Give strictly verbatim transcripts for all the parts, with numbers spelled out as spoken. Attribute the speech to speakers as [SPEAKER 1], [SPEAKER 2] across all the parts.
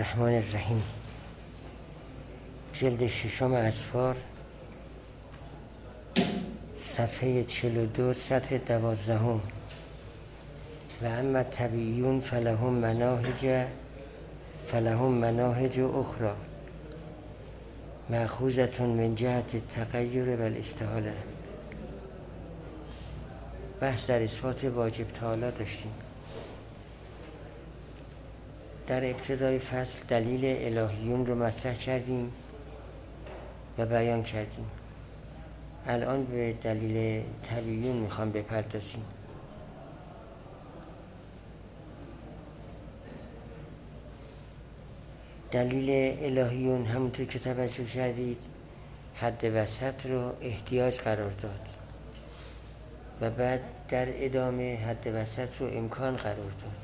[SPEAKER 1] الرحمن الرحیم. جلد ششم اسفار، صفحه چهل و دو، سطر دوازدهم. و اما طبیعیون فلهم مناهج فلهم مناهج اخرى مأخوذة من جهت التغیر و الاستحاله. بحث در اثبات واجب تعالی داشتیم. در ابتدای فصل دلیل الهیون رو مطرح کردیم و بیان کردیم. الان به دلیل طبیعیون میخوام بپردازیم. دلیل الهیون همونطور که توجه کردید حد وسط رو احتیاج قرار داد و بعد در ادامه حد وسط رو امکان قرار داد.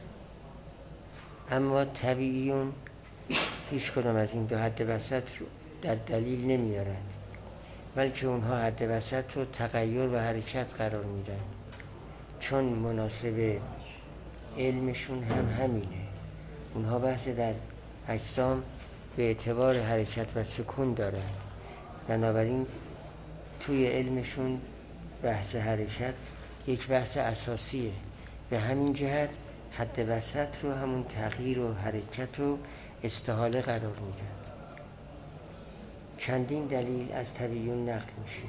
[SPEAKER 1] اما طبیعیون هیچ کدام از این دو حد وسط رو در دلیل نمیارند، بلکه اونها حد وسط رو تغییر و حرکت قرار میدن، چون مناسب علمشون هم همینه. اونها بحث در اجسام به اعتبار حرکت و سکون دارند، بنابراین توی علمشون بحث حرکت یک بحث اساسیه. به همین جهت حد وسط رو همون تغییر و حرکت و استحاله قرار میدن. چندین دلیل از طبیعیون نقل میشه.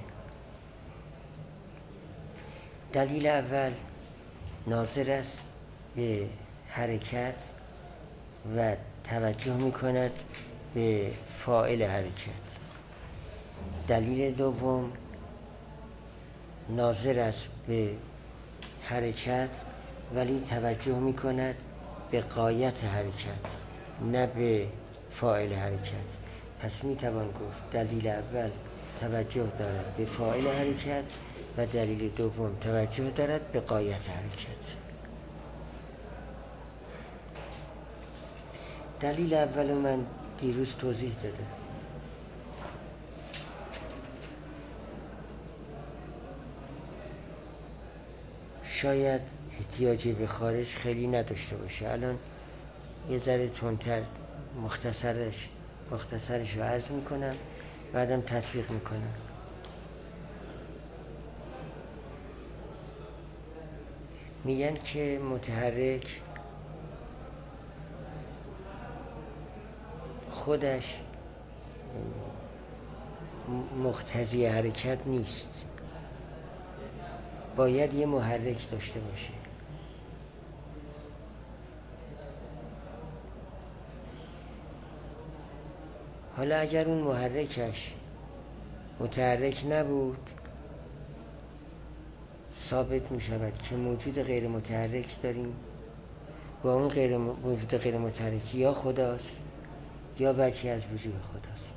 [SPEAKER 1] دلیل اول ناظر است به حرکت و توجه میکند به فاعل حرکت. دلیل دوم ناظر است به حرکت ولی توجه میکند به غایت حرکت، نه به فاعل حرکت. پس میتوان گفت دلیل اول توجه دارد به فاعل حرکت و دلیل دوم توجه دارد به غایت حرکت. دلیل اول من دیروز توضیح دادم. شاید احتیاجی به خارج خیلی نداشته باشه. الان یه ذره تندتر مختصرش مختصرش رو عرض میکنم، بعدم تطبیق میکنم. میگن که متحرک خودش مقتضی حرکت نیست، باید یه محرک داشته باشه. حالا اگر اون محرکش متحرک نبود، ثابت می شود که موجود غیر متحرک داریم. با اون غیر موجود غیر متحرک یا خداست یا بچی از وجود خداست.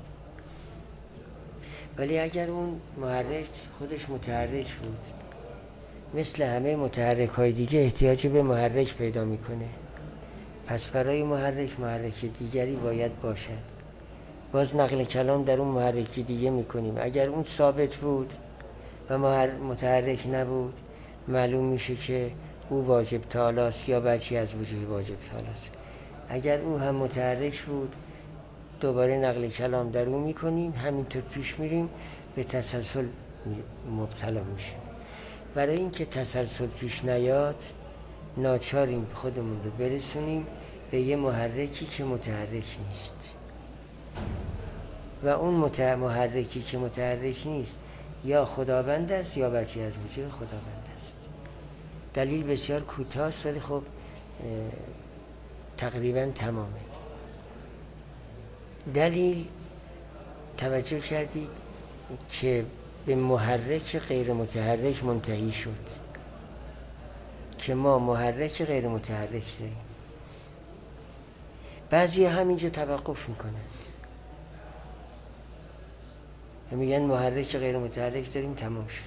[SPEAKER 1] ولی اگر اون محرک خودش متحرک بود، مثل همه متحرک های دیگه احتیاج به محرک پیدا میکنه. پس برای محرک محرک دیگری باید باشد. باز نقل کلام در اون محرکی دیگه میکنیم. اگر اون ثابت بود و متحرک نبود، معلوم میشه که او واجب تعالی است یا بچی از وجود واجب تعالی است. اگر او هم متحرک بود، دوباره نقل کلام در اون میکنیم، همینطور پیش میریم، به تسلسل مبتلا میشه. برای اینکه تسلسل پیش نیاد، ناچاریم خودمون رو برسونیم به یه محرکی که متحرک نیست. و اون محرکی که متحرک نیست یا خداوند است یا بچی از وجود خداوند است. دلیل بسیار کوتاه است ولی خب تقریبا تمامه. دلیل توجه کردید که به محرک غیر متحرک منتهی شد، که ما محرک غیر متحرک داریم. بعضی همینجا توقف میکنن و میگن محرک غیر متحرک داریم، تمام شد.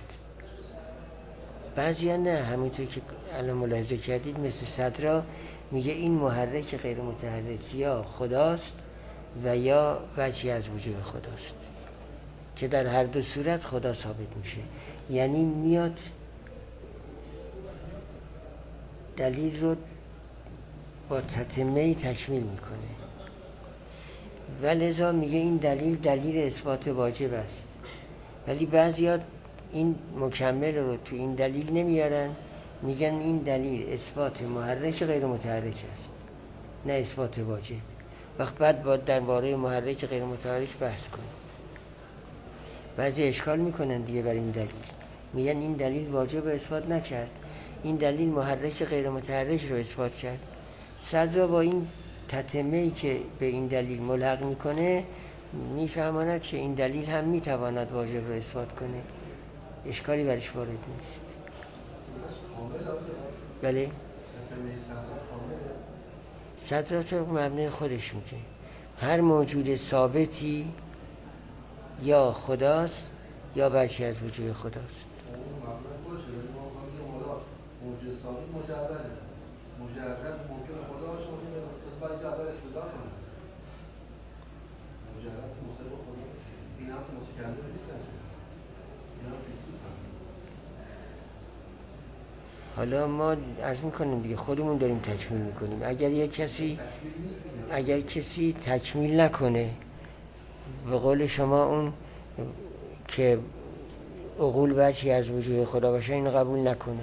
[SPEAKER 1] بعضی نه، همینطور که الان ملاحظه کردید مثل صدرا میگه این محرک غیر متحرک یا خداست و یا بچی از وجود خداست، که در هر دو صورت خدا ثابت میشه. یعنی میاد دلیل رو با تتمه تکمیل میکنه. و لذا میگه این دلیل دلیل اثبات واجب است. ولی بعضیا این مکمل رو تو این دلیل نمیارن، میگن این دلیل اثبات محرک غیر متحرک است، نه اثبات واجب. وقت بعد باید درباره محرک غیر متحرک بحث کنیم. بعضی اشکال میکنن دیگه بر این دلیل، میگن این دلیل واجب رو اثبات نکرد، این دلیل محرک غیر متحرک رو اثبات کرد. صدر با این تتمه‌ای که به این دلیل ملحق میکنه میفهماند که این دلیل هم میتواند واجب رو اثبات کنه، اشکالی برش وارد نیست. بله، صدر تو مبنای خودش میگه هر موجود ثابتی یا خداست یا بچه از وجود خداست.
[SPEAKER 2] موجود ثابت مجرده، مجرد ممکن خدا باشه، ممکن اثبات که از استدلال کنه. مجرد مصدق خدا نیست. این هم متکلم نیستن. این هم فیلسوفن.
[SPEAKER 1] حالا ما عرض میکنیم دیگه خودمون داریم تکمیل میکنیم. اگر یک کسی اگر کسی تکمیل نکنه، به قول شما اون که عقول بچی از وجود خدا باشه اینو قبول نکنه،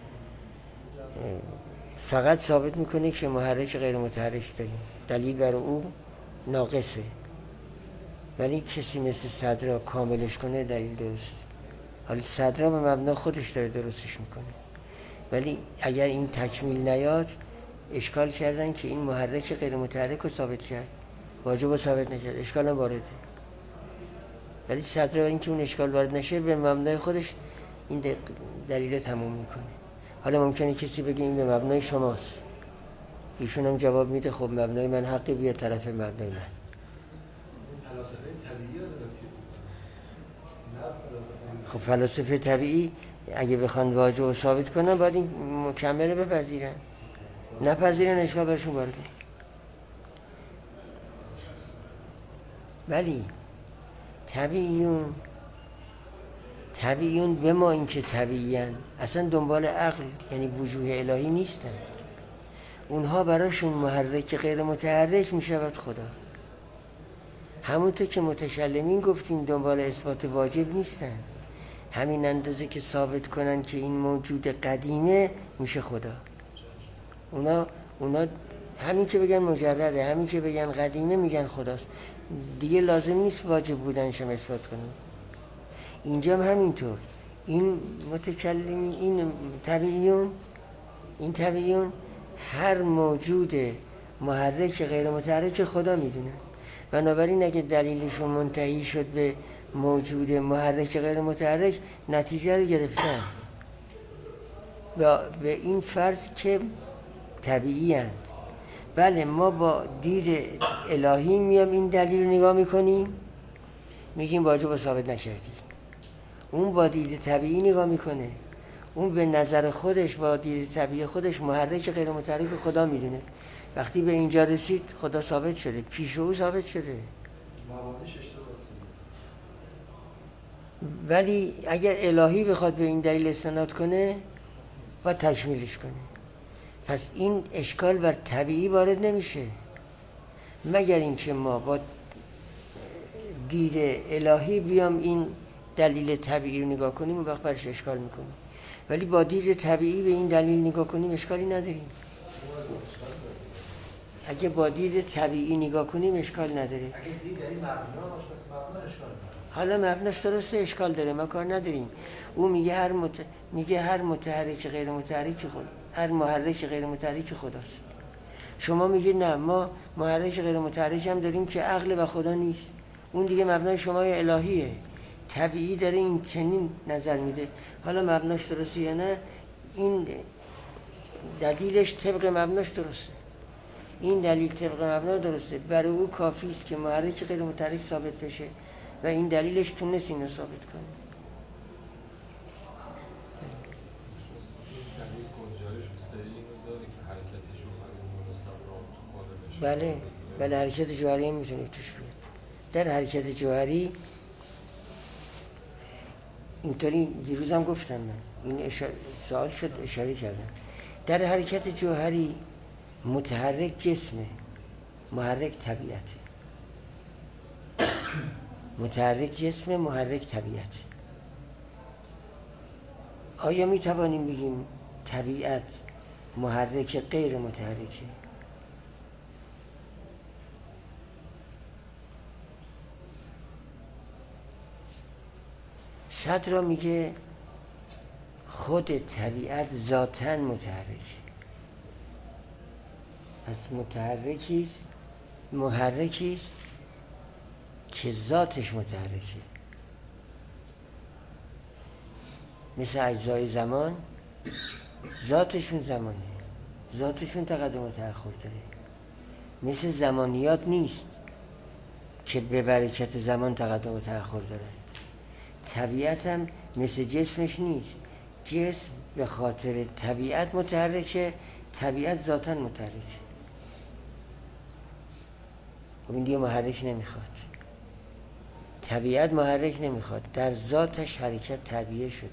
[SPEAKER 1] فقط ثابت میکنه که محرک غیر متحرک داریم، دلیل بر او ناقصه. ولی کسی مثل صدرا کاملش کنه دلیل درست. حالا صدرا به مبنا خودش داره درستش میکنه، ولی اگر این تکمیل نیاد اشکال کردن که این محرک غیر متحرک رو ثابت کرد، واجب رو ثابت نکرد، اشکال هم وارده. ولی صدرا این که اون اشکال وارد نشه به مبنای خودش این دلیل رو تموم میکنه. حالا ممکنه کسی بگه این به مبنای شماست، ایشون هم جواب میده خب مبنای من حقی بیاد طرف مبنای من.
[SPEAKER 2] فلاسفه طبیعی رو دارم چیز میکنم.
[SPEAKER 1] خب فلاسفه طبیعی اگه بخوان واجب رو ثابت کنن باید این مکمل بپذیرن، نپذیرن اشکال برشون وارده. ولی طبیعیون طبیعیون به ما این که طبیعیان اصلا دنبال عقل یعنی وجوه الهی نیستن، اونها براشون محرک غیر متحرک میشود خدا. همونطور که متکلمین گفتیم دنبال اثبات واجب نیستن، همین اندازه که ثابت کنن که این موجود قدیمه میشه خدا. اونا اونا همین که بگن مجرده، همین که بگن قدیمه میگن خداست، دیگه لازم نیست واجب بودنش هم اثبات کنن. اینجا هم همینطور، این متکلمی این طبیعیون این طبیعیون هر موجود محرک غیر متحرک خدا میدونن. بنابراین اگه دلیلشون منتهی شد به موجود محرک غیر متحرک نتیجه رو گرفتن و به این فرض که طبیعی هست. بله ما با دید الهی میام این دلیل رو نگاه میکنیم میگیم واجب ثابت نکردی. اون با دید طبیعی نگاه میکنه، اون به نظر خودش با دید طبیعی خودش محرک غیر متحرک خدا میدونه. وقتی به اینجا رسید خدا ثابت شده، پیش او ثابت شده. ولی اگر الهی بخواد به این دلیل استناد کنه باید تکمیلش کنه. پس این اشکال بر طبیعی وارد نمیشه مگر اینکه ما با دید الهی بیام این دلیل طبیعی رو نگاه کنیم و وقت برش اشکال میکنیم. ولی با دید طبیعی به این دلیل نگاه کنیم اشکالی نداریم. اگه با دید طبیعی نگاه کنیم اشکال نداره.
[SPEAKER 2] اگه دید یعنی مبنا مبنا اشکال نداره.
[SPEAKER 1] حالا مبناش درسته اشکال داره، ما کار نداریم. او میگه هر مت... میگه هر متحرک غیر متحرک خود هر محرک غیر متحرک خداست. شما میگه نه ما محرک غیر متحرک هم داریم که عقل و خدا نیست، اون دیگه مبنای شما الهیه. طبیعی داره این چنین نظر میده. حالا مبناش درسته یا نه، این دلیلش طبق مبناش درسته. این دلیل طبق مبنا درسته، برای او کافی است که محرک غیر متحرک ثابت بشه و این دلیلش تونست اینو ثابت کنه. بله بله حرکت جوهری هم میتونه توش بیاد. در حرکت جوهری اینطوری دیروز هم گفتم، من این اشاره سوال شد اشاره کردم. در حرکت جوهری متحرک جسمه، محرک طبیعته. متحرک جسم، محرک طبیعت. آیا می توانیم بگیم طبیعت محرک غیر متحرکه؟ صدر میگه خود طبیعت ذاتاً متحرکه. پس متحرکیست، محرکیست که ذاتش متحرکه. مثل اجزای زمان، ذاتشون زمانه، ذاتشون تقدم و تأخر داره. مثل زمانیات نیست که به برکت زمان تقدم و تأخر داره. طبیعت هم مثل جسمش نیست، جسم به خاطر طبیعت متحرکه، طبیعت ذاتاً متحرکه. خب این دیگه محرک نمیخواد. طبیعت محرک نمیخواد، در ذاتش حرکت طبیعه شده.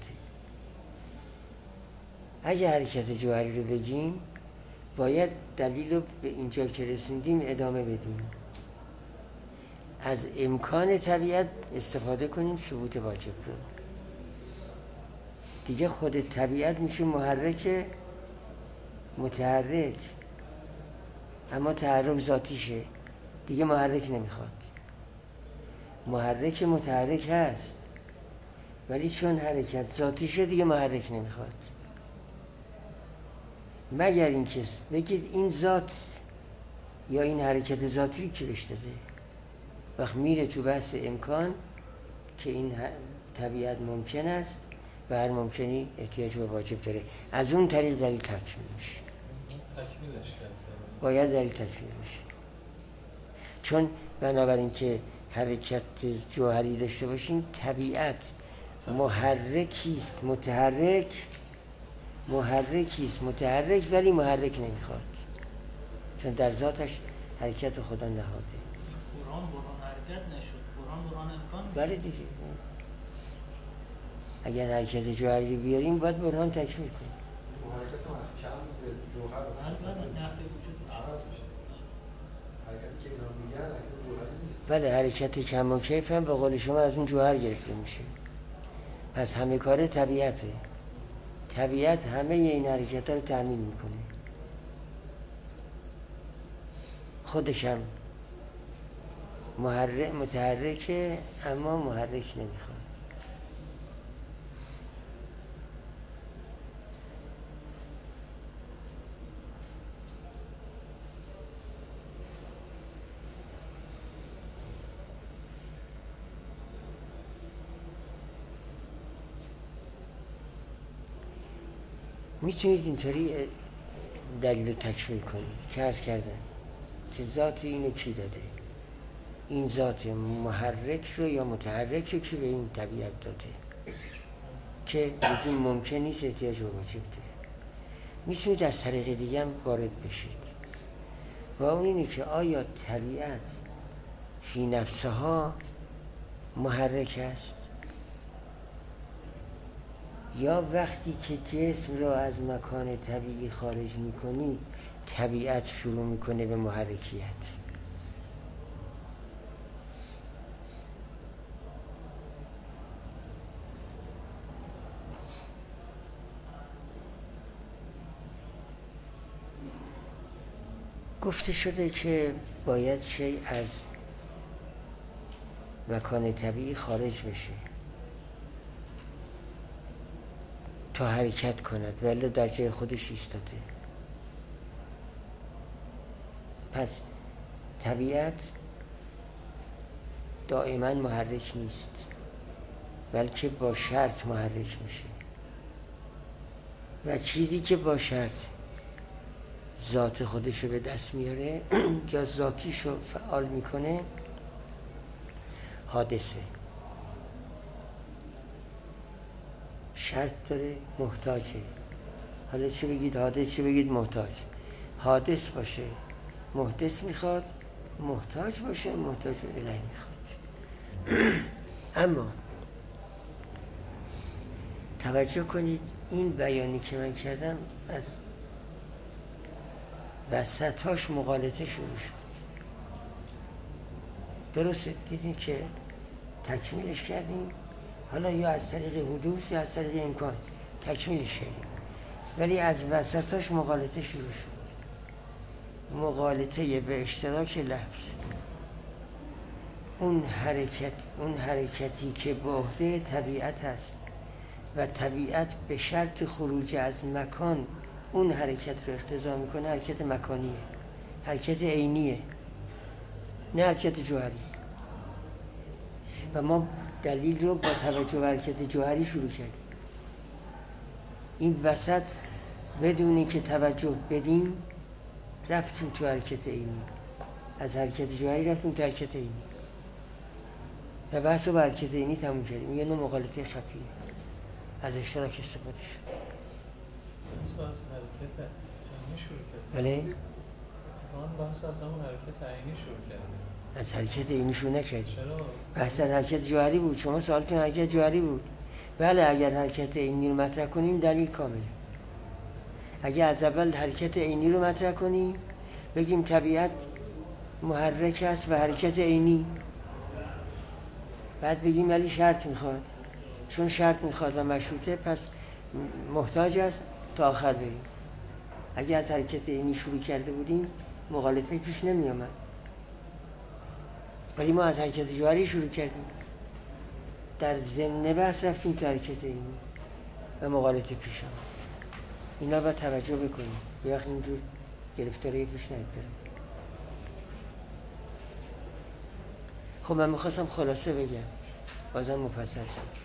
[SPEAKER 1] اگه حرکت جوهری رو بگیم باید دلیل رو به اینجا که رسیدیم ادامه بدیم، از امکان طبیعت استفاده کنیم ثبوت واجب رو. دیگه خود طبیعت میشه محرک متحرک، اما تحرک ذاتیشه، دیگه محرک نمیخواد. محرک متحرک هست ولی چون حرکت ذاتیشه دیگه محرک نمیخواد. مگر این کس بگید این ذات یا این حرکت ذاتی که بهش داده. وقت میره تو بحث امکان که این طبیعت ممکن است و هر ممکنی احتیاج به واجب داره، از اون طریق دلیل تکمیل میشه.
[SPEAKER 3] تکمیلش کرد
[SPEAKER 1] باید دلیل تکمیل بشه. چون بنابراین که حرکت جوهری داشته باشیم طبیعت محرکیست متحرک، محرکیست متحرک ولی محرک نمیخواد، چون در ذاتش حرکت خدا نهاده.
[SPEAKER 4] قرآن برهان حرکت نشد، قرآن برهان امکان میشه.
[SPEAKER 1] بله دیگه، اگر حرکت جوهری بیاریم باید برهان تکمیل کنیم.
[SPEAKER 2] حرکت هم از کم به جوهر عوض میشه. حرکتی که اینا میگن حرکت جوهری نیست.
[SPEAKER 1] بله، حرکت کم و کیف هم به قول شما از اون جوهر گرفته میشه. پس همه کار طبیعته. طبیعت همه این حرکت ها رو تأمین میکنه. خودش هم محرک متحرکه اما محرک نمیخواد. میتونید اینطوری دلیل تکمیل کنید که عرض کردن که ذات اینو کی داده، این ذات محرک رو یا متحرک رو کی به این طبیعت داده که بدون ممکن نیست احتیاج به واجب داره. میتونید از طریق دیگه هم وارد بشید و اون اینه که آیا طبیعت فی نفسها محرک است یا وقتی که جسم را از مکان طبیعی خارج میکنی طبیعت شروع میکنه به محرکیت. گفته شده که باید شیء از مکان طبیعی خارج بشه تا حرکت کند ولی در جای خودش ایستاده. پس طبیعت دائما محرک نیست بلکه با شرط محرک میشه و چیزی که با شرط ذات خودشو به دست میاره یا ذاتیشو فعال میکنه حادثه. شرط داره، محتاجه. حالا چه بگید حادث چه بگید محتاج. حادث باشه محدث میخواد، محتاج باشه محتاج الیه میخواد. اما توجه کنید این بیانی که من کردم از وسطاش مغالطه شروع شد. درست دیدین که تکمیلش کردیم، حالا یا از طریق حدوث یا از طریق امکان تکمیلش کردیم، ولی از وسطاش مغالطه شروع شد. مغالطه به اشتراک لفظ، اون حرکت اون حرکتی که به عهده طبیعت است و طبیعت به شرط خروج از مکان اون حرکت رو اقتضا میکنه، حرکت مکانیه، حرکت عینیه، نه حرکت جوهری. و ما دلیل رو با توجه به حرکت جوهری شروع کردیم. این وسط بدونی که توجه بدیم رفتیم تو حرکت عینی، از حرکت جوهری رفتیم تو حرکت عینی و بحث رو به حرکت عینی تموم کردیم. یه نوع مغالطه خفیه، از اشتراک استفاده شد.
[SPEAKER 3] بحث از حرکت عینی شروع کردیم.
[SPEAKER 1] بله؟
[SPEAKER 3] اتفاقا بحث از همون حرکت عینی شروع کردیم.
[SPEAKER 1] از حرکت عینی شروع نکردیم.
[SPEAKER 3] چرا؟
[SPEAKER 1] بحث از حرکت جوهری بود. شما سوالتون حرکت جوهری بود. بله، اگر حرکت عینی رو مطرح کنیم دلیل کامله. اگر از اول حرکت عینی رو مطرح کنیم بگیم طبیعت محرک است و حرکت عینی، بعد بگیم ولی شرط میخواد، چون شرط میخواد و مشروطه پس محتاج است تا آخر بریم. اگر از حرکت عینی شروع کرده بودیم مغالطه پیش نمی آمد، ولی ما از حرکت جوهری شروع کردیم، در ضمن بحث رفتیم تا حرکت عینی و مغالطه پیش آمد. اینا باید توجه بکنیم، یه وقت اینجور گرفتاری پیش نیاد بریم. خب من میخواستم خلاصه بگم، بازم مفصل شد.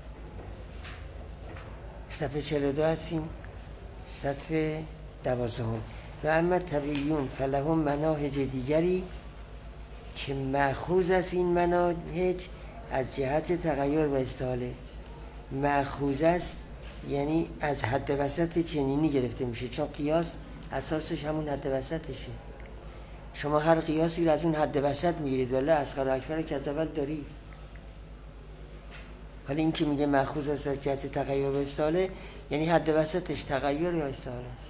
[SPEAKER 1] صفحه چهل و دو هستیم، سطر دوازدهم. و اما طبیعیون فلهم مناهج دیگری که مأخوذ از این مناهج از جهت تغییر و استحاله. مأخوذ است یعنی از حد وسط چنینی گرفته میشه، چون قیاس اساسش همون حد وسطشه. شما هر قیاسی رو از اون حد وسط میگیرید، ولی اصغر و اکبر که از اول داری. حالا این که میگه مأخوذ از جهت تغییر و استحاله یعنی حد وسطش تغییر یا استحاله است.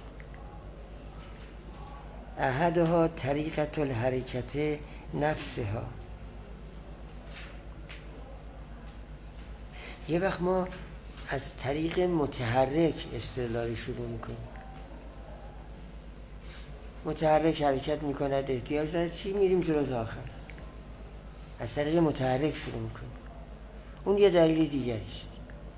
[SPEAKER 1] احدها طریقت الحرکت نفسها. یه وقت ما از طریق متحرک استدلال شروع میکنیم. متحرک حرکت میکند، احتیاج داره چی، میریم جلو تا آخر. از طریق متحرک شروع میکنیم. اون یه دلیل دیگری است.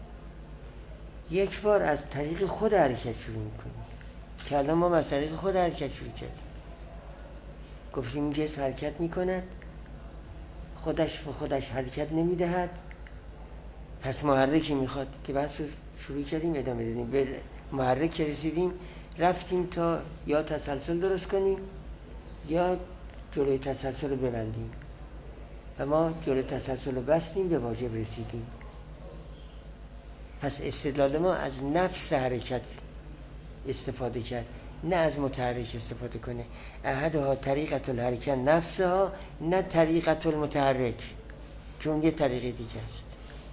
[SPEAKER 1] یک بار از طریق خود حرکت شروع میکنیم که الان ما از طریق خود حرکت شروع کردیم. گفتیم این جسم حرکت میکند، خودش به خودش حرکت نمیدهد، پس محرکی میخواد که بحث رو شروع کردیم، ادامه دادیم. به محرک که رسیدیم رفتیم تا یا تسلسل درست کنیم یا جلوی تسلسل رو ببندیم و ما جلوی تسلسل رو بستیم، به واجب رسیدیم. پس استدلال ما از نفس حرکت استفاده کرد، نه از متحرک استفاده کنه. احدها طریقت الحرکت نفسها، نه طریقت المتحرک، چون یه طریقه دیگه است.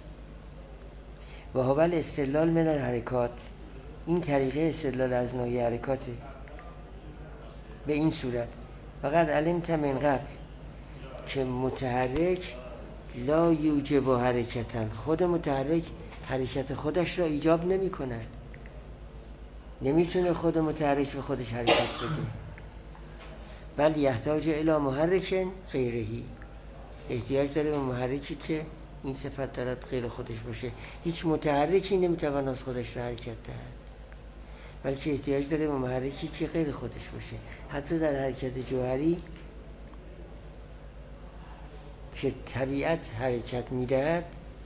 [SPEAKER 1] و هو الاستدلال من الحرکات، این طریقه استدلال از نوع حرکاته. به این صورت فقط علمت من قبل که متحرک لا یوجب حرکتن، خود متحرک حرکت خودش را ایجاب نمی کند. نمیتونه خود متحرک به خودش حرکت بده، بل یحتاج الی محرک غیرهی، احتیاج داره به محرکی که این صفت دارد غیر خودش باشه. هیچ متحرکی نمیتواند خودش را حرکت دهد، بلکه احتیاج داره به محرکی که غیر خودش باشه. حتی در حرکت جوهری که طبیعت حرکت میدهد،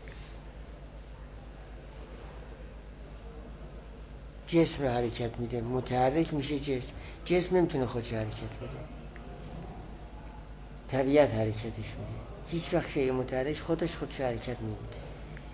[SPEAKER 1] جسم را حرکت میده، متحرک میشه جسم. جسم نمیتونه خودش حرکت بده، طبیعت حرکتش میده. هیچ وقت شیء متحرک خودش خودش حرکت نمیده.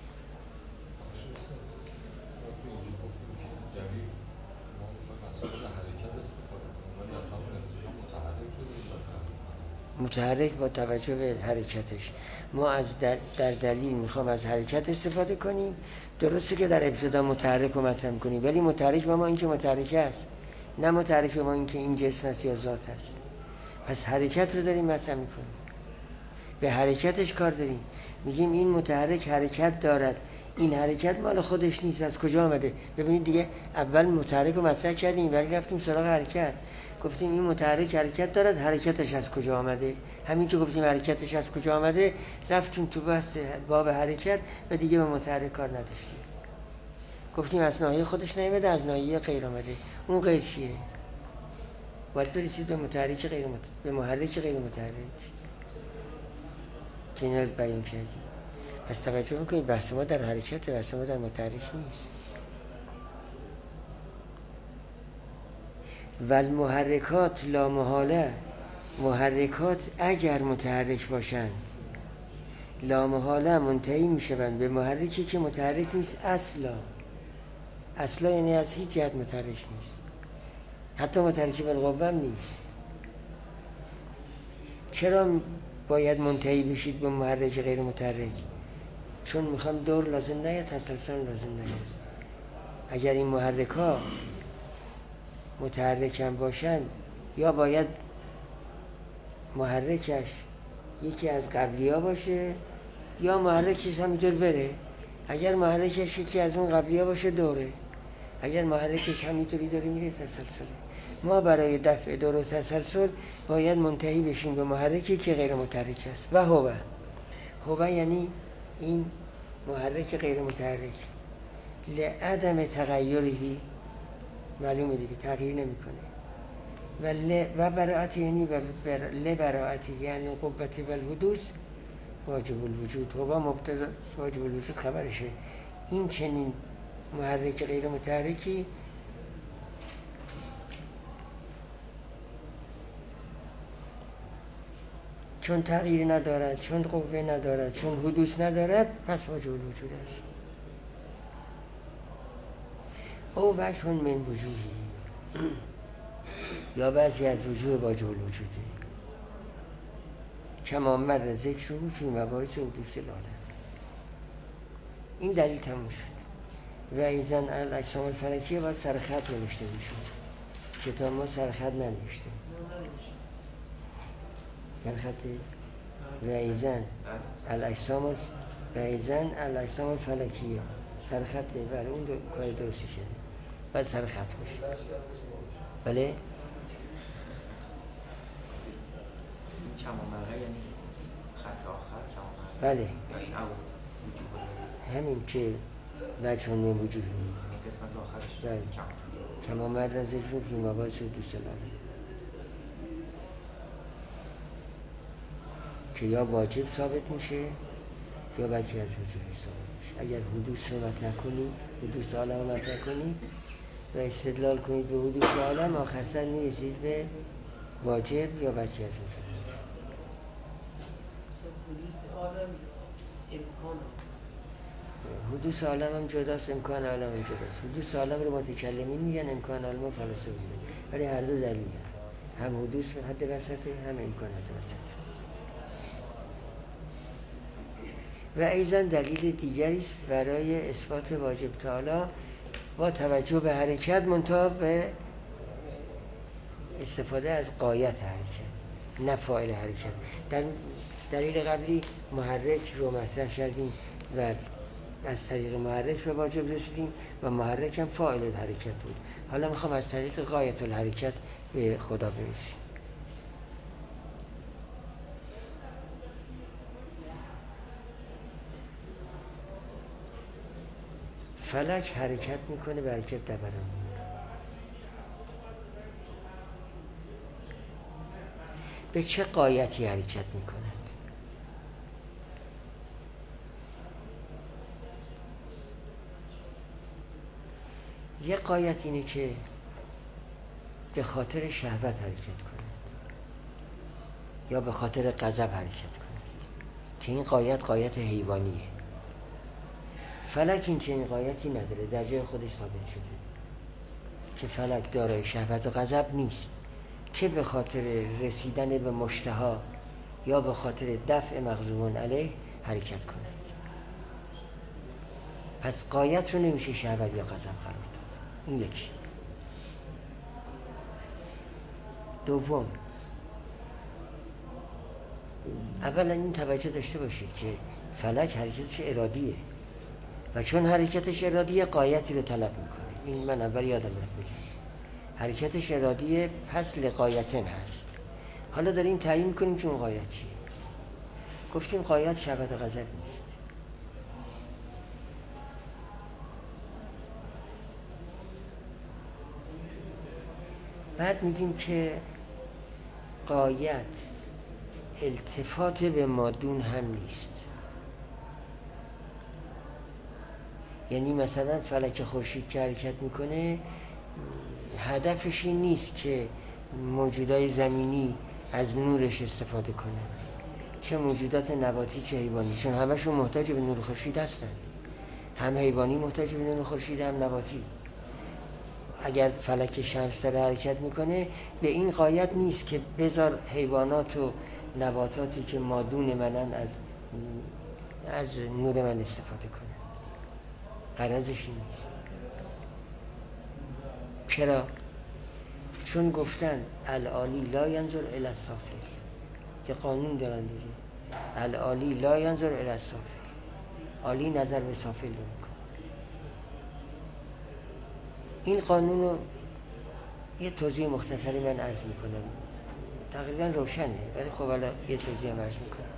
[SPEAKER 1] متحرک با توجه به حرکتش. ما از در, در دلیل میخوام از حرکت استفاده کنیم. درسته که در ابتدا متحرک رو مطرح میکنیم، ولی متحرک به ما این که متحرک است، نه متحرک به ما این که این جسم است یا ذات است. پس حرکت رو داریم مطرح میکنیم. به حرکتش کار داریم. میگیم این متحرک حرکت دارد، این حرکت مال خودش نیست، از کجا آمده؟ ببینید دیگه اول متحرک رو مطرح کردیم ولی رفتیم سراغ حرکت. گفتیم این متحرک حرکت دارد، حرکتش از کجا آمده؟ همین که گفتیم حرکتش از کجا آمده رفتیم تو بحث باب حرکت و دیگه به متحرک کار نداشتیم. گفتیم از ناحیه خودش نیامده، از ناحیه غیر آمده. اون غیر چیه؟ باید برسید به متحرک غیر مت... به محرک غیر متحرک که اینا رو بیان کردیم. پس توجه میکنید بحث ما در حرکت، بحث ما در متحرک نیست. والمحرکات لا محاله، محرکات اگر متحرک باشند لا محاله منتهی میشوند به محرکی که متحرک نیست اصلا. اصلا یعنی از هیچ جهت متحرک نیست، حتی متحرک بالقوه نیست. چرا باید منتهی بشید به محرک غیر متحرک؟ چون میخوام دور لازم نیاد، تسلسل لازم نیاد. اگر این محرک ها متحرک هم باشن یا باید محرکش یکی از قبلی ها باشه یا محرکش همینطور بره. اگر محرکش یکی از اون قبلی ها باشه دوره، اگر محرکش همینطوری داره میره تسلسله. ما برای دفع دور و تسلسل باید منتهی بشیم به محرکی که غیر متحرک است. و هو هو یعنی این محرک غیر متحرک لعدم تغییرهی، معلومه دیگه تغییر نمیکنه. و ل و براعتی یعنی و بر لبراعتی یعنی قوتی و الحدوث واجب الوجود. هو مبتدا، واجب الوجود خبرشه. این چنین محرک غیر متحرکی چون تغییر ندارد، چون قوه ندارد، چون حدوث ندارد، پس واجب الوجود است. او وجه من وجوهی، یا بعضی از وجوه واجب الوجوده. کما مر ذکر رو فی مباحث حدوث العالم. این دلیل تموم شد. و ایزن الاجسام الفلکیه باید سرخط نوشته میشود. کتاب ما سرخط ننوشته. سرخطی و ایزن الاجسام و ایزن الاجسام الفلکیه سرخطه. بله اون دو کار درستی شده، باید سرخط باشه. بله
[SPEAKER 5] کما مرغه یعنی خط آخر کما
[SPEAKER 1] بله
[SPEAKER 5] یعنی او وجوه
[SPEAKER 1] همین که وجه من وجوهی
[SPEAKER 5] قسمت آخرش
[SPEAKER 1] بله کما مر ذکر فی مباحث حدوث العالم، که یا واجب ثابت میشه یا بچه از وجوهی ثابت میشه. اگر حدوث رو مطرح کنی، حدوث عالم رو مطرح کنی و استدلال کنید به حدوث عالم، آخر سر میرسید به واجب یا بچه از وجوهی.
[SPEAKER 6] حدوث عالم امکان
[SPEAKER 1] حدوث عالم هم جداست، امکان عالم هم جداست. حدوث عالم رو متکلمین میگن، امکان عالم رو فلاسفه میگن، ولی هر دو دلیل هم حدوث حد وسطه هم امکان حد وسطه. و ایضا دلیل دیگری است برای اثبات واجب تعالی با توجه به حرکت منتها به استفاده از غایت حرکت نه فاعل حرکت. در دلیل قبلی محرک رو مطرح کردیم و از طریق محرک به واجب رسیدیم و محرک هم فاعل الحرکت بود. حالا میخوام از طریق غایت الحرکت به خدا برسیم. فلک حرکت میکنه به حرکت دوران. به چه غایتی حرکت میکند؟ یه غایت اینه که به خاطر شهوت حرکت کند یا به خاطر غضب حرکت کند که این غایت غایت حیوانیه. فلک این چنین غایتی نداره، در جای خودش ثابت شده که فلک دارای شهوت و غضب نیست که به خاطر رسیدن به مشتها یا به خاطر دفع مغضوبون علیه حرکت کند. پس غایت رو نمیشه شهوت یا غضب قرار داد. این یکی. دوم اولا این توجه داشته باشید که فلک حرکتش ارادیه و چون حرکتش ارادیه غایتی رو طلب میکنه. این من اول یادم رفت بگم، حرکتش ارادیه پس لغایتن هست. حالا داریم تعیین میکنیم که اون غایت چیه. گفتیم غایت شهوت غضب نیست. بعد میگیم که غایت التفات به مادون هم نیست. یعنی مثلا فلک خورشید که حرکت میکنه هدفش این نیست که موجودات زمینی از نورش استفاده کنن، چه موجودات نباتی چه حیوانی، چون همشون محتاج به نور خورشید هستن. هم حیوانی محتاج به نور خورشید هم نباتی. اگر فلک شمس داره حرکت میکنه به این غایت نیست که بذار حیوانات و نباتاتی که مادون منن از از نور من استفاده کنن. غرضش این نیست. چرا؟ چون گفتن العالی لا ینظر الی السافل، که قانون دارن دیگه، العالی لا ینظر الی السافل، عالی نظر به سافل نمیکنه. این قانون رو یه توضیح مختصری من عرض میکنم، تقریبا روشنه ولی خب حالا یه توضیح هم عرض میکنم.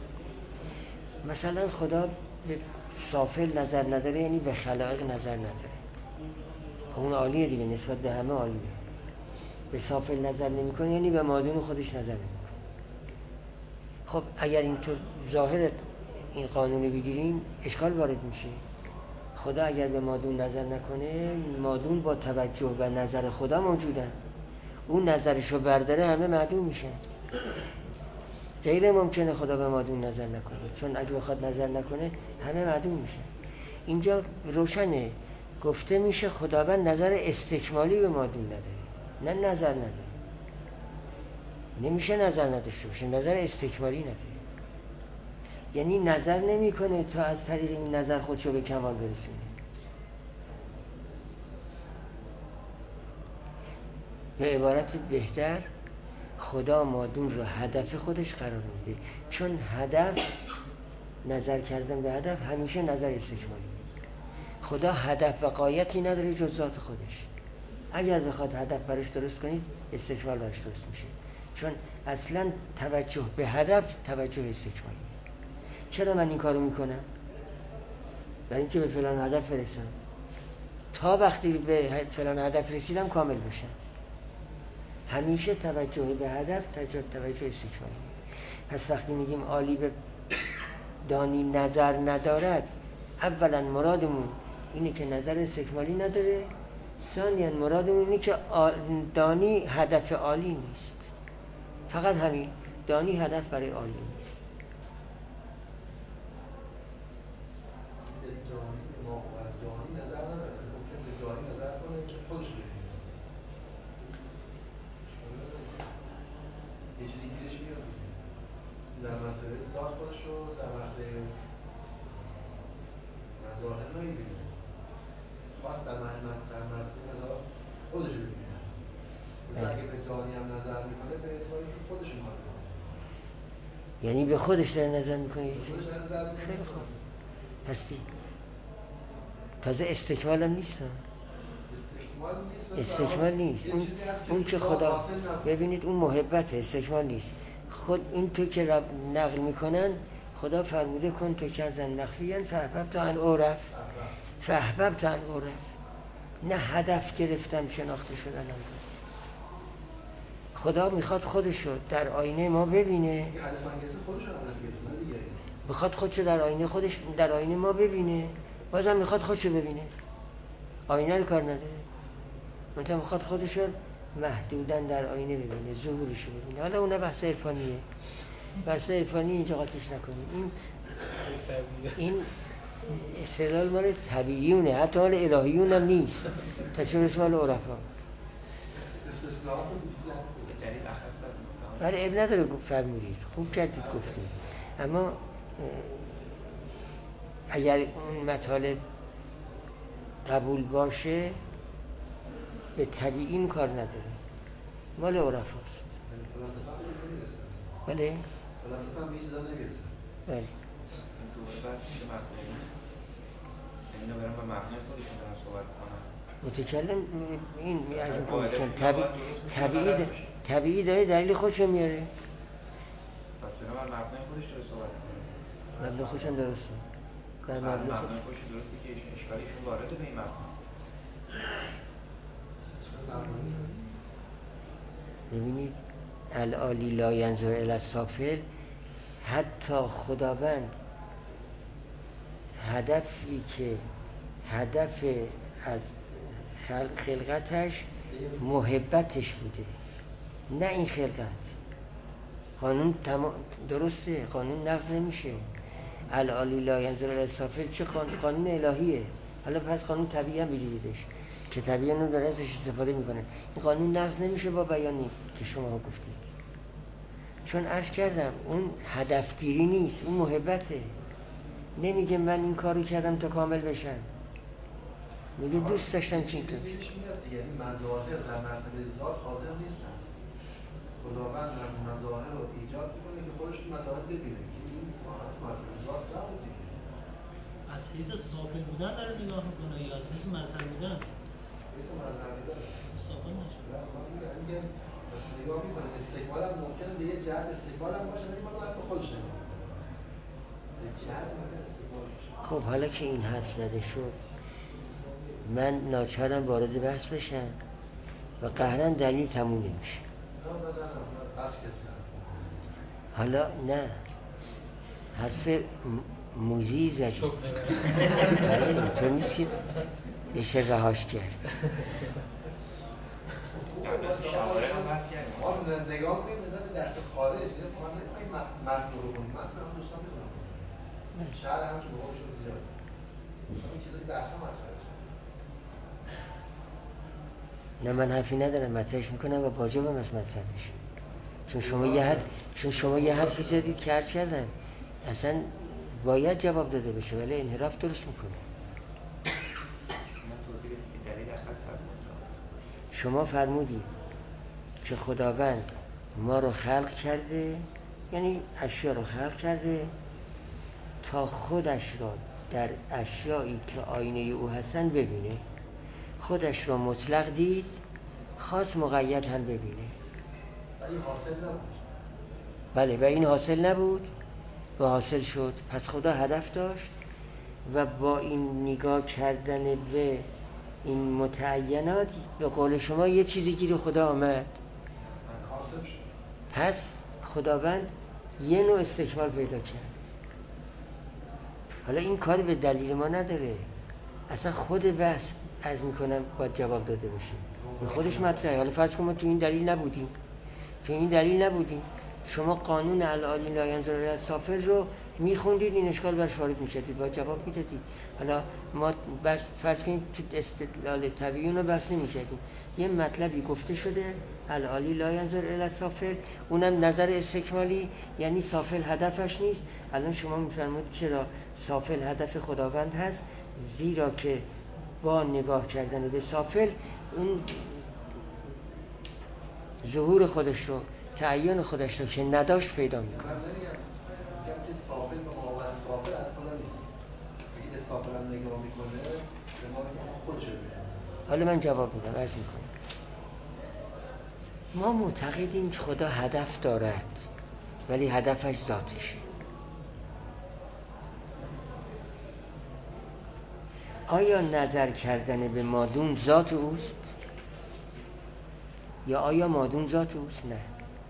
[SPEAKER 1] مثلا خدا به سافل نظر نداره یعنی به خلائق نظر نداره، خب اون عالیه دیگه، نسبت به همه عالیه. به سافل نظر نمیکنه یعنی به مادون خودش نظر نمیکنه. خب اگر اینطور ظاهر این قانون بگیریم اشکال وارد میشه. خدا اگر به مادون نظر نکنه، مادون با توجه به نظر خدا موجودن، اون نظرشو برداره همه معدوم میشن. غیر ممکنه خدا به مادون نظر نکنه، چون اگه بخواد نظر نکنه همه معدوم میشن. اینجا روشنه گفته میشه خداوند نظر استکمالی به مادون نداره، نه نظر نداره. نمیشه نظر نداشته باشه، نظر استکمالی نداره. یعنی نظر نمی کنه تا از طریق این نظر خودشو به کمال برسونه. به عبارت بهتر خدا مادون رو هدف خودش قرار میده، چون هدف نظر کردن به هدف همیشه نظر استکمالی. خدا هدف و غایتی نداره جز ذات خودش. اگر بخواد هدف برش درست کنید استکمال برش درست میشه، چون اصلا توجه به هدف توجه استکمالی. چرا من این کارو میکنم؟ برای اینکه به فلان هدف برسم. تا وقتی به فلان هدف رسیدم کامل بشم. همیشه توجه به هدف توجه استکمالی. پس وقتی میگیم عالی به دانی نظر ندارد، اولا مرادمون اینه که نظر استکمالی نداره، ثانیاً مرادمون اینه که دانی هدف عالی نیست. فقط همین، دانی هدف برای عالی نیست.
[SPEAKER 2] دانی نظر نداره، ممکن به دانی نظر کنه که خودش ببینه. یه چیزی گیرش میاد در مرتبه ذات خودش رو در مرتبه مظاهر نمیبینه، خواست در مرتبه مظاهر خودش رو ببینه. اگه به دانی هم نظر میکنه به اعتباری که خودش میخواد کنه،
[SPEAKER 1] یعنی به خودش داره نظر میکنه.
[SPEAKER 2] خیلی خوب.
[SPEAKER 1] پس دی تازه استکمال هم نیست. استکمال نیست. اون, اون که خدا ببینید اون محبت استکمال نیست. خود این تو که نقل میکنن خدا فرموده کن تو کنزن مخفیاً فاحببت ان اعرف، فاحببت ان اعرف. نه هدف گرفتم شناخته شدنم. خدا میخواد خودشو در آینه ما ببینه، میخواد خودشو در آینه خودش در آینه ما ببینه، بازم میخواد خودشو ببینه، آینه رو کار نداره. منتها میخواد خودشو محدوداً در آینه ببینه، ظهورشو ببینه. حالا اون بحث عرفانیه، بحث عرفانی اینجا قاطیش نکنیم. این این استدلال مال طبیعیونه، حتی مال الهیون هم نیست، تا چه برسه مال عرفا. برای اب نداره فرمودید، خوب کردید گفتید. اما اگر اون مطالب قبول باشه به طبیعی این کار نداره، مال عرفاست. بله
[SPEAKER 2] خلاصه من به این چیزا نمیرسم.
[SPEAKER 1] بله
[SPEAKER 5] دوباره بحث میشه مفهومی، یعنی اینا برن با مفهوم خودشون دارن صحبت کنن.
[SPEAKER 1] متکلم این از این متکلم طبیعی طبیعی طبیعی داره دلیل خودشو میاره.
[SPEAKER 5] پس برن با مفهوم خودش رو صحبت کنن.
[SPEAKER 1] مبنی خودشم درسته.
[SPEAKER 5] بر مبنی خودش درسته که اشکالیشون وارده به این مفهوم.
[SPEAKER 1] ببینید العالی لا ینظر الی السافل، حتی خداوند هدفی که هدف از خلق خلقتش محبتش بوده، نه این خلقت. قانون تمام درسته، قانون نقض نمیشه. العالی لا ینظر الی السافل چه قانون الهیه. حالا پس قانون طبیعی هم بگیریدش که طبیعی هم داره ازش استفاده میکنه. این قانون نقض نمیشه با بیانی که شما گفتید، چون عرض کردم اون هدفگیری نیست، اون محبته. نمیگه من این کارو کردم تا کامل بشن، میگه دوست داشتم چین تو.
[SPEAKER 2] یعنی مظاهر در مرتبه ذات حاضر نیستن. خداوند مظاهر رو ایجاد میکنه که خودش تو مظاهر ببینه که این مرتبه ذات نبود دیگه.
[SPEAKER 4] از حیث صافل بودن داره نگاه میکنه یا از حیث مظهر بودن؟
[SPEAKER 2] حیث مظهر بودن
[SPEAKER 4] صافل نشه.
[SPEAKER 2] میگه بس نگاه میکنه استقبال هم ممکنه به یه جهت استقبال هم باشه، ولی ما دارم به خودش نگاه میکنه جهت ممکنه استقبال باشه.
[SPEAKER 1] خب حالا که این حرف زده شد، من ناچارم وارد بحث بشم و قهرن دلیل تموم نمیشه. حالا نه حرف موزی زدید، بله اینطور نیست بشه رهاش کرد.
[SPEAKER 2] ما نگاه کنیم نظام درس خارج این متن رو کنیم، متن هم دوستان میدونم شهر هم که بقول شد زیاد این چیزایی بحث هم مطرح شد.
[SPEAKER 1] نه من حرفی ندارم، مطرحش میکنم و واجبم از مطرح بشه، چون شما یه حرف چون شما یه حرفی زدید که عرض کردم اصلا باید جواب داده بشه، ولی انحراف درست میکنه. شما فرمودید که خداوند ما رو خلق کرده، یعنی اشیا رو خلق کرده تا خودش را در اشیایی که آینه او هستن ببینه. خودش رو مطلق دید، خاص مقید هم ببینه.
[SPEAKER 2] و این حاصل نبود.
[SPEAKER 1] بله و این حاصل نبود و حاصل شد. پس خدا هدف داشت و با این نگاه کردن به این متعینات به قول شما یه چیزی گیر خدا آمد. پس خداوند یه نوع استکمال پیدا کرد. حالا این کار به دلیل ما نداره، اصلا خود بحث عرض میکنم باید جواب داده بشه، این خودش مطرحه. حالا فرض کنم تو این دلیل نبودیم تو این دلیل نبودیم شما قانون العالی لا ینظر الی السافل رو میخوندید، این اشکال برش وارد میشدید، باید جواب میدادید. حالا ما بس فرض کنید تو استدلال طبیعی رو بس نمیکردیم، یه مطلبی گفته شده العالی لا ینظر الی السافل، اونم نظر استکمالی، یعنی سافل هدفش نیست. الان شما میفرمایید چرا سافل هدف خداوند هست؟ زیرا که با نگاه کردن به سافل اون ظهور خودش رو، تعیین خودش رو که نداشت پیدا میکنه.
[SPEAKER 2] من نمیگم که سافل به ما و سافل از خدا نیست. اگه سافل هم نگاه میکنه به ما که خودش رو میکنه.
[SPEAKER 1] حالا من جواب میدم، عرض میکنم ما معتقدیم که خدا هدف دارد ولی هدفش ذاتشه. آیا نظر کردن به مادون ذات اوست؟ یا آیا مادون ذات اوست؟ نه.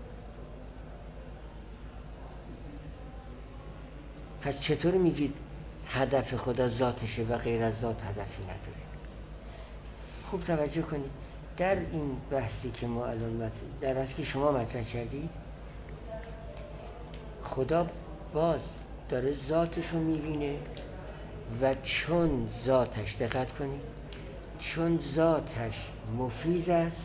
[SPEAKER 1] پس چطور میگید هدف خدا ذاتشه و غیر از ذات هدفی نداره؟ خوب توجه کنید در این بحثی که ما الان در بحثی که شما مطرح کردید، خدا باز داره ذاتش رو میبینه و چون ذاتش، دقت کنید، چون ذاتش مفیض است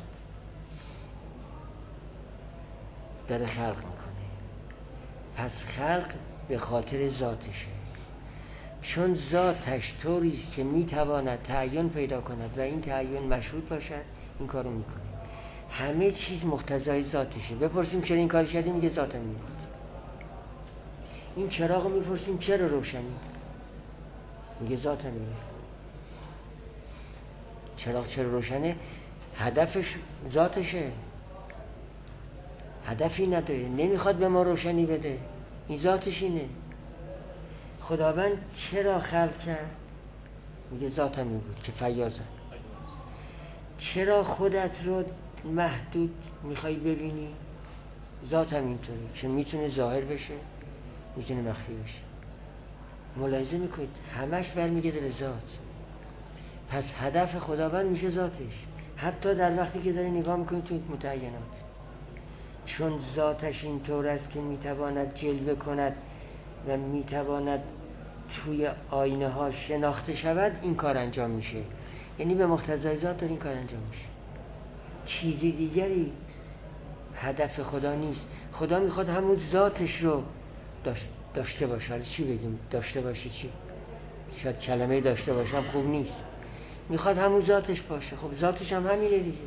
[SPEAKER 1] داره خلق میکنه. پس خلق به خاطر ذاتشه. چون ذاتش طوریست که میتواند تعین پیدا کند و این تعین مشروط باشد، این کارو میکنه. همه چیز مقتضای ذاتشه. بپرسیم چرا این کار کردی، میگه ذاتم میگه. این چراغ رو میپرسیم چرا روشنی؟ میگه ذاتم اینه. چراغ چرا روشنه؟ هدفش ذاتشه، هدفی نداره، نمیخواد به ما روشنی بده، این ذاتش اینه. خداوند چرا خلق کرد؟ میگه ذاتم این بود که فیاضم. چرا خودت رو محدود میخوای ببینی؟ ذاتم اینطوره که میتونه ظاهر بشه، میتونه مخفی بشه. ملاحظه میکنید همش برمیگرده به ذات. پس هدف خداوند میشه ذاتش، حتی در وقتی که داره نگاه میکنید توی متعینات، چون ذاتش اینطور است که میتواند جلوه کند و میتواند توی آینه ها شناخته شود، این کار انجام میشه. یعنی به مقتضای ذات داره این کار انجام میشه، چیزی دیگری هدف خدا نیست. خدا میخواد همون ذاتش رو داشته باشه. حالا چی بگیم داشته باشه؟ چی؟ شاید کلمه داشته باشم خوب نیست، میخواد همون ذاتش باشه. خب ذاتش هم همینه دیگه.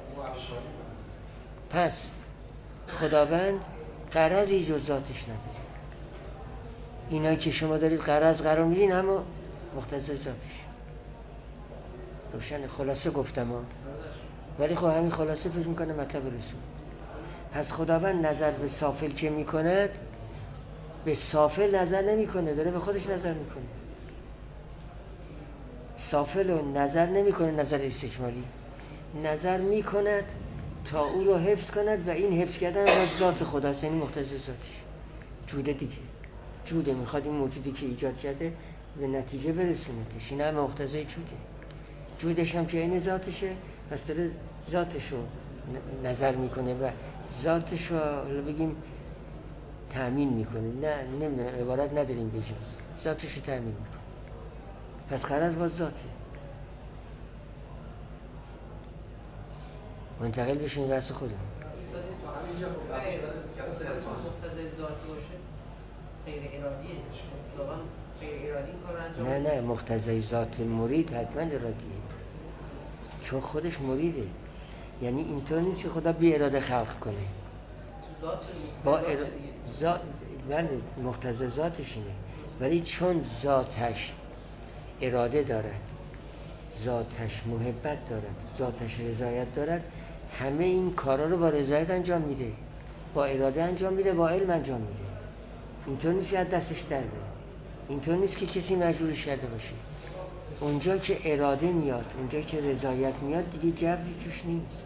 [SPEAKER 1] پس خداوند غرضی جز ذاتش نداره. اینایی که شما دارید غرض قرار میدین اما مقتضای ذاتش. روشن؟ خلاصه گفتم ها، ولی خب همین خلاصه فکر میکنه مطلب رسول. پس خداوند نظر به سافل که میکند، به سافل نظر نمیکنه، داره به خودش نظر میکنه. سافل رو نظر نمیکنه نظر استکمالی، نظر میکند تا او رو حفظ کند و این حفظ کردن از ذات خداست، یعنی مقتضای ذاتش. جوده دیگه، جوده، میخواد این موجودی که ایجاد کرده به نتیجه برسونتش، این هم مقتضای جوده. جودش هم که این ذاتشه، پس داره ذاتش رو نظر میکنه و ذاتش رو بگیم تأمین میکنه. نه نمیدونم عبارت نداریم بگیم، ذاتش رو تأمین میکنه. پس غرض با ذاته. منتقل بشیم بحث خودمون.
[SPEAKER 6] مقتضای ذاتی باشه غیر ارادیه، واقعا غیر ارادی این کار رو انجام
[SPEAKER 1] نه نه مقتضای ذات مرید حتما ارادیه، چون خودش مریده. یعنی اینطور نیست که خدا بی اراده خلق کنه. با ار... ذات بله مقتضای ذاتش اینه، ولی چون ذاتش اراده دارد، ذاتش محبت دارد، ذاتش رضایت دارد، همه این کارا رو با رضایت انجام میده، با اراده انجام میده، با علم انجام میده. اینطور نیست که از دستش در بره، اینطور نیست که کسی مجبورش کرده باشه. اونجا که اراده میاد، اونجا که رضایت میاد، دیگه جبری توش نیست.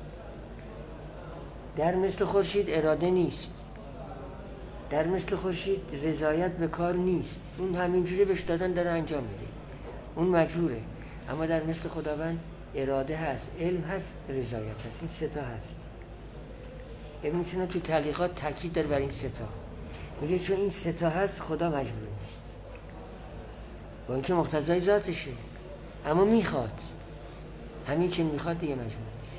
[SPEAKER 1] در مثل خورشید اراده نیست، در مثل خورشید رضایت به کار نیست، اون همینجوری بهش دادن داره انجام میده، اون مجبوره. اما در مثل خداوند اراده هست، علم هست، رضایت هست، این سه تا هست. ابن سینا تو تعلیقات تاکید داره بر این سه تا، میگه چون این سه تا هست خدا مجبور نیست، با اینکه مقتضای ذاتشه، اما میخواد، همین که میخواد دیگه مجبور نیست.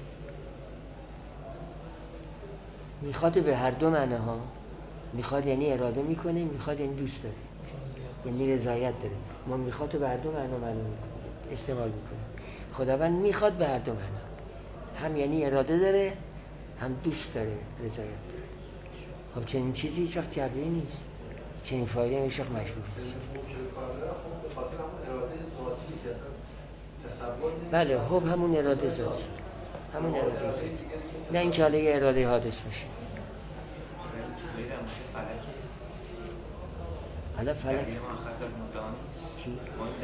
[SPEAKER 1] میخواد به هر دو معنی ها، میخواد یعنی اراده میکنه، میخواد یعنی دوست داره، یعنی رضایت داره. ما میخواد به هر دو معنی معلوم میکنه، استعمال میکنه. خداوند میخواد به هر دو معنی، هم یعنی اراده داره، هم دوست داره، رضایت داره. خب چنین چیزی هیچ وقت جبری نیست، چنین فایده هم هیچ وقت مجبور نیست. بله حب همون اراده ذاتی، همون اراده ذاتی، نه این که حالا یه اراده حادث باشه. حالا فلک چی؟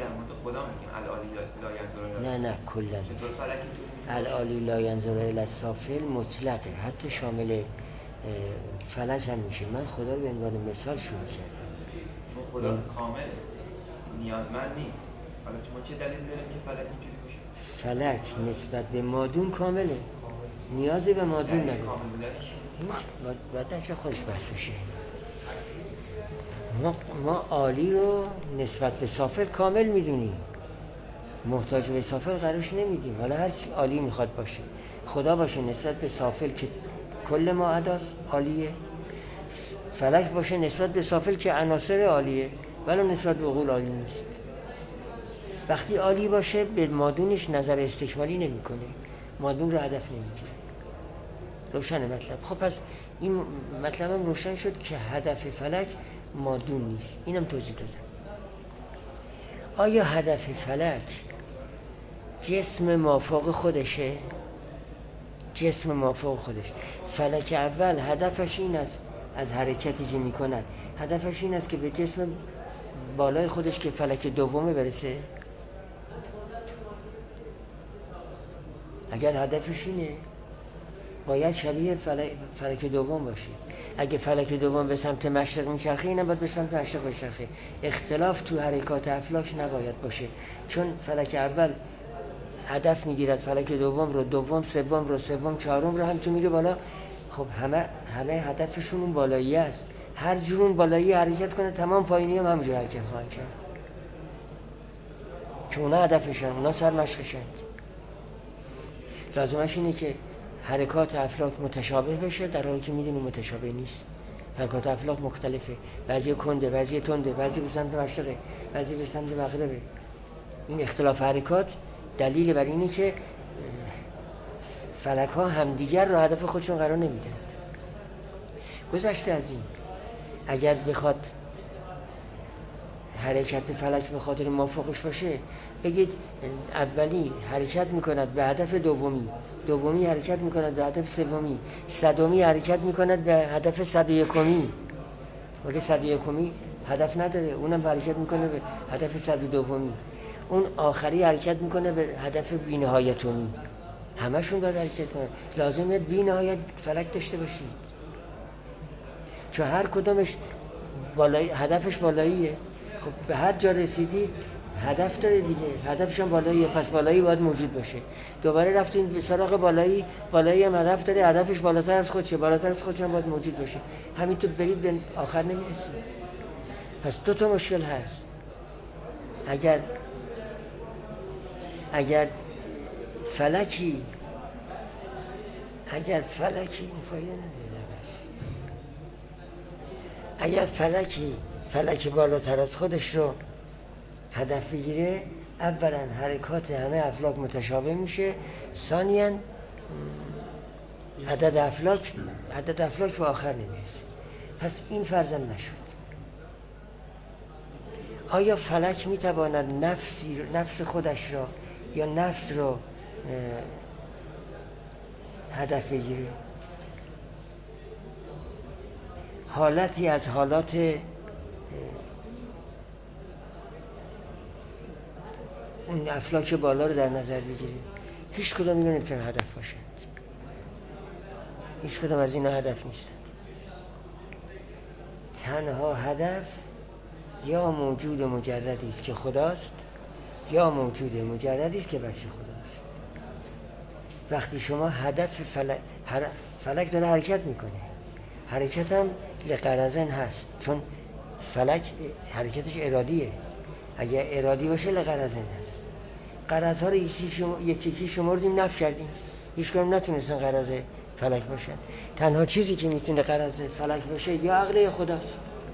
[SPEAKER 1] نه نه کلن العالی لا ینظر الی السافل مطلقه، حتی شامل فلک هم میشه. من خدا رو به عنوان مثال شروع کردم.
[SPEAKER 5] خدا کامل نیازمند نیست، حالا ما چه دلیل داریم که فلک اینجوری باشه؟
[SPEAKER 1] فلک نسبت به مادون کامله، نیازی به مادون نداره. باید در چه خودش بس بشه. ما, ما عالی رو نسبت به سافل کامل میدونیم، محتاج به سافل قرارش نمیدیم. حالا هر چی عالی میخواد باشه، خدا باشه نسبت به سافل که کل ما عداست عالیه، فلک باشه نسبت به سافل که عناصر عالیه ولی نسبت به عقول عالی نیست. وقتی عالی باشه به مادونش نظر استکمالی نمی کنه، مادون رو هدف نمیگیره. روشن مطلب؟ خب پس این مطلبم روشن شد که هدف فلک مادون نیست. اینم توضیح دادم. آیا هدف فلک جسم مافوق خودشه؟ جسم مافوق خودش. فلک اول هدفش این است، از حرکتی که میکنن هدفش این است که به جسم بالای خودش که فلک دومه برسه. اگر هدفش اینه باید شبیه فلک, فلک دوم باشه. اگه فلک دوم به سمت مشرق میچرخه، اینم باید به سمت مشرق بچرخه. اختلاف تو حرکات افلاک نباید باشه، چون فلک اول هدف میگیرد فلک دوم رو، دوم سوم رو، سوم چهارم رو، هم تو میره بالا. خب همه همه هدفشون اون بالایی است. هر جور اون بالایی حرکت کنه، تمام پایینی هم همونجور حرکت خواهند کرد، چون اونا هدفشن، اونا سرمشقشند. لازمش اینه که حرکات افلاک متشابه بشه، در حالی که میدونیم متشابه نیست. حرکات افلاک مختلفه، بعضی کنده، بعضی تنده، بعضی به سمت مشرقه، بعضی به سمت مغربه. این اختلاف حرکات دلیل بر اینه که فلک ها همدیگر رو هدف خودشون قرار نمیدند. گذشته از این، اگر بخواد حرکت فلک به خاطر موافقش باشه، بگید اولی حرکت میکند به هدف دومی، دومی حرکت میکند به هدف سومی، صدومی حرکت میکند به هدف صد و یکمی. مگه صد و یکمی هدف نداره؟ اونم حرکت میکنه به هدف صد و دومی. اون آخری حرکت میکنه به هدف بی‌نهایتمی. همشون باید حرکت کنن. لازمه بی‌نهایت فلک داشته باشید، چون هر کدومش بالایی، هدفش بالاییه. خب به هر جا رسیدید هدف داره دیگه، هدفش هم بالاییه، پس بالایی باید موجود باشه. دوباره رفتین به سراغ بالایی، بالایی هم هدف داره، هدفش بالاتر از خودشه، بالاتر از خودش هم باید موجود باشه. همینطور برید به آخر نمیرسید. پس دو تا مشکل هست. اگر اگر فلکی اگر فلکی فایده نداره بس. اگر فلکی فلکی بالاتر از خودش رو هدف بگیره، اولا حرکات همه افلاک متشابه میشه، ثانیاً عدد افلاک عدد افلاک به آخر نمیرسه. پس این فرضم نشد. آیا فلک میتواند نفسی نفس خودش را یا نفس رو هدف بگیره؟ حالتی از حالات اون افلاک بالا رو در نظر بگیریم، هیچ کدام اینا نمیتونه هدف باشند. هیچ کدام از اینا هدف نیستند. تنها هدف یا موجود مجردی است که خداست، یا موجود مجردی است که بچه خداست. وقتی شما هدف فلک فلک داره حرکت میکنه، حرکت هم لغرضن هست، چون فلک حرکتش ارادیه. اگر ارادی باشه لغرضن هست. غرض ها رو یکی شما یکی یکی شمردیم، نفی کردیم، هیچ کدوم نتونستن غرض فلک باشن. تنها چیزی که میتونه غرض فلک باشه یا عقل خداست.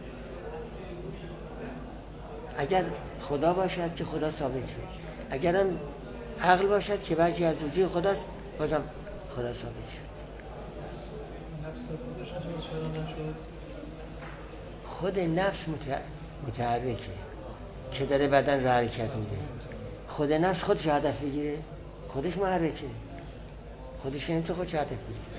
[SPEAKER 1] اگر خدا باشد که خدا ثابت شد، اگرم عقل باشد که بعضی از وجود خداست، بازم خدا ثابت شد.
[SPEAKER 3] نفس خودش چرا نشد؟
[SPEAKER 1] خود نفس متحرکه که داره بدن رو حرکت میده. خود نفس خودش هدف بگیره؟ خودش محرکه، خودش نمیتونه خودش هدف بگیره.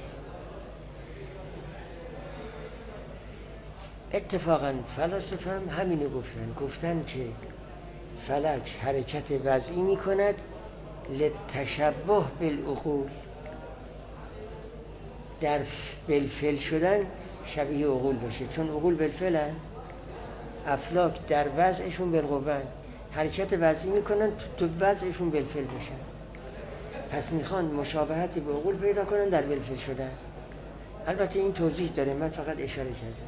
[SPEAKER 1] اتفاقا فلاسفه هم همینو گفتن، گفتن که فلک حرکت وضعی میکند لتشبه بالعقول، در بالفعل شدن شبیه عقول باشه، چون عقول بالفعلن، افلاک در وضعشون بالقوهن، حرکت وضعی میکنن تو وضعشون بالفعل بشن. پس میخوان مشابهتی به عقول پیدا کنن در بالفعل شدن. البته این توضیح داره، من فقط اشاره کردم.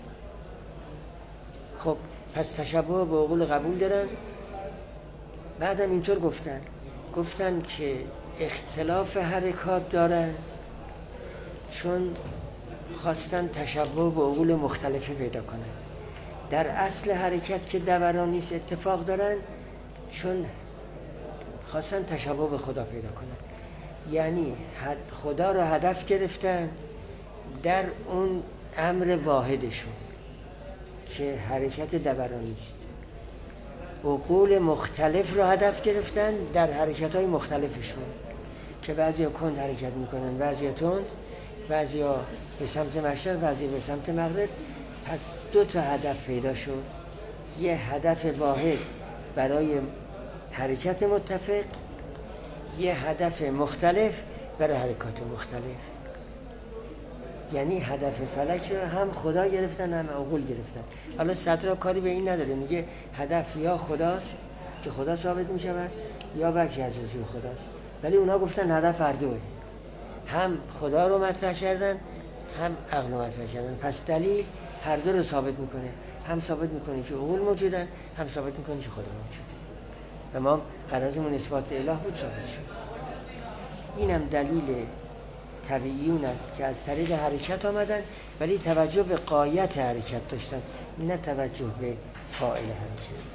[SPEAKER 1] خب پس تشبه به عقول قبول دارن. بعدم اینطور گفتن گفتن که اختلاف حرکات دارن چون خواستن تشبه به عقول مختلفه پیدا کنن. در اصل حرکت که دوران نیست اتفاق دارن چون خواستن تشبه به خدا پیدا کنن. یعنی خدا رو هدف گرفتن در اون امر واحدشون. که حرکت دورانی است. عقول مختلف رو هدف گرفتن در حرکت‌های مختلفشون که بعضیا کند حرکت میکنن، بعضیا تند، بعضیا به سمت مشرق، بعضیا به سمت مغرب. پس دو تا هدف پیدا شد، یه هدف واحد برای حرکت متفق، یه هدف مختلف برای حرکات مختلف. یعنی هدف فلک رو هم خدا گرفتن هم عقول گرفتن. حالا صدرا کاری به این نداره، میگه هدف یا خداست که خدا ثابت میشود یا بچه از رسول خداست، ولی اونا گفتن هدف هر دوه، هم خدا رو مطرح کردن هم عقل رو مطرح کردن. پس دلیل هر دو رو ثابت میکنه، هم ثابت میکنه که عقول موجودن، هم ثابت میکنه که خدا موجوده. و ما غرضمون اثبات اله بود، ثابت شد. اینم دلیل طبیعیون است که از طریق حرکت آمدن ولی توجه به غایت حرکت داشتن، نه توجه به فاعل حرکت.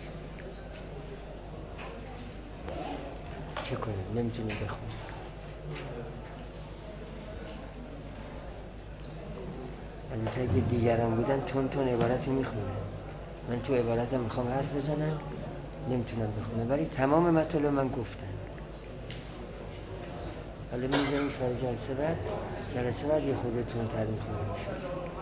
[SPEAKER 1] چه کنیم؟ نمیتونیم بخونیم. البته اگه دیگران بودن تون تون عبارت رو میخونن، من تو عبارت میخوام حرف بزنم نمیتونم بخونم، ولی تمام مطالب من گفتم. حالا میذاریش برای جلسه بعد، جلسه بعد یه خودتون تر میخونم.